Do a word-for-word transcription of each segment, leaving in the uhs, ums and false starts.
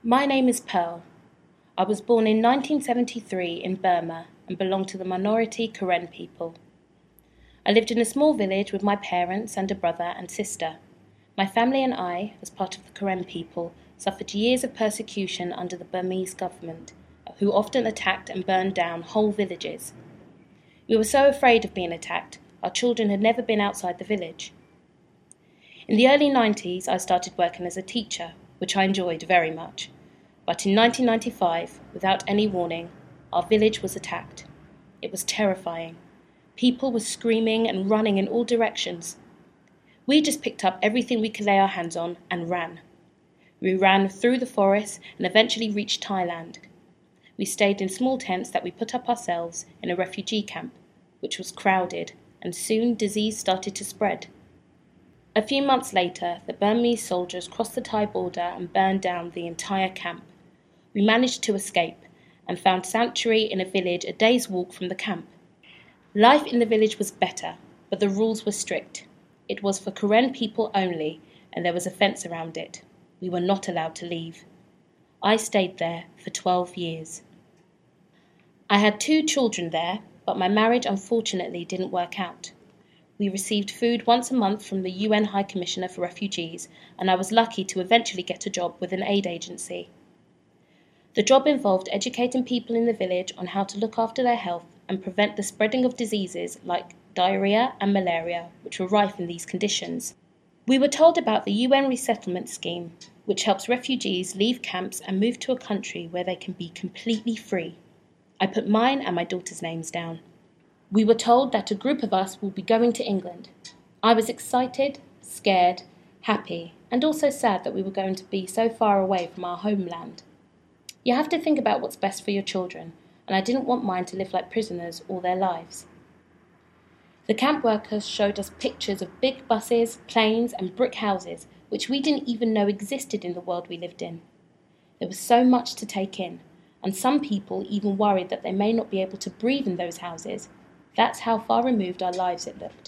My name is Pearl. I was born in nineteen seventy-three in Burma and belong to the minority Karen people. I lived in a small village with my parents and a brother and sister. My family and I, as part of the Karen people, suffered years of persecution under the Burmese government, who often attacked and burned down whole villages. We were so afraid of being attacked, our children had never been outside the village. In the early nineties, I started working as a teacher, which I enjoyed very much. But in nineteen ninety-five, without any warning, our village was attacked. It was terrifying. People were screaming and running in all directions. We just picked up everything we could lay our hands on and ran. We ran through the forest and eventually reached Thailand. We stayed in small tents that we put up ourselves in a refugee camp, which was crowded, and soon disease started to spread. A few months later, the Burmese soldiers crossed the Thai border and burned down the entire camp. We managed to escape and found sanctuary in a village a day's walk from the camp. Life in the village was better, but the rules were strict. It was for Karen people only, and there was a fence around it. We were not allowed to leave. I stayed there for twelve years. I had two children there, but my marriage unfortunately didn't work out. We received food once a month from the U N High Commissioner for Refugees, and I was lucky to eventually get a job with an aid agency. The job involved educating people in the village on how to look after their health and prevent the spreading of diseases like diarrhea and malaria, which were rife in these conditions. We were told about the U N resettlement scheme, which helps refugees leave camps and move to a country where they can be completely free. I put mine and my daughter's names down. We were told that a group of us will be going to England. I was excited, scared, happy, and also sad that we were going to be so far away from our homeland. You have to think about what's best for your children, and I didn't want mine to live like prisoners all their lives. The camp workers showed us pictures of big buses, planes, and brick houses, which we didn't even know existed in the world we lived in. There was so much to take in, and some people even worried that they may not be able to breathe in those houses. That's how far removed our lives it looked.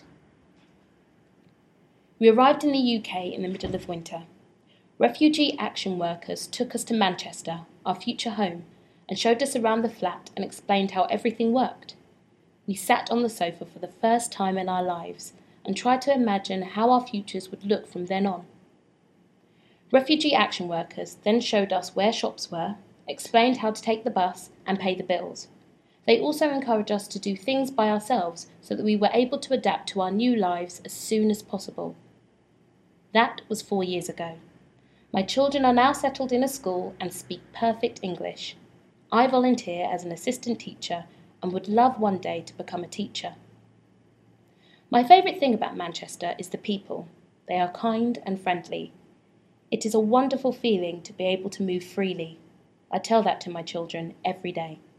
We arrived in the U K in the middle of winter. Refugee action workers took us to Manchester, our future home, and showed us around the flat and explained how everything worked. We sat on the sofa for the first time in our lives and tried to imagine how our futures would look from then on. Refugee action workers then showed us where shops were, explained how to take the bus and pay the bills. They also encouraged us to do things by ourselves so that we were able to adapt to our new lives as soon as possible. That was four years ago. My children are now settled in a school and speak perfect English. I volunteer as an assistant teacher and would love one day to become a teacher. My favourite thing about Manchester is the people. They are kind and friendly. It is a wonderful feeling to be able to move freely. I tell that to my children every day.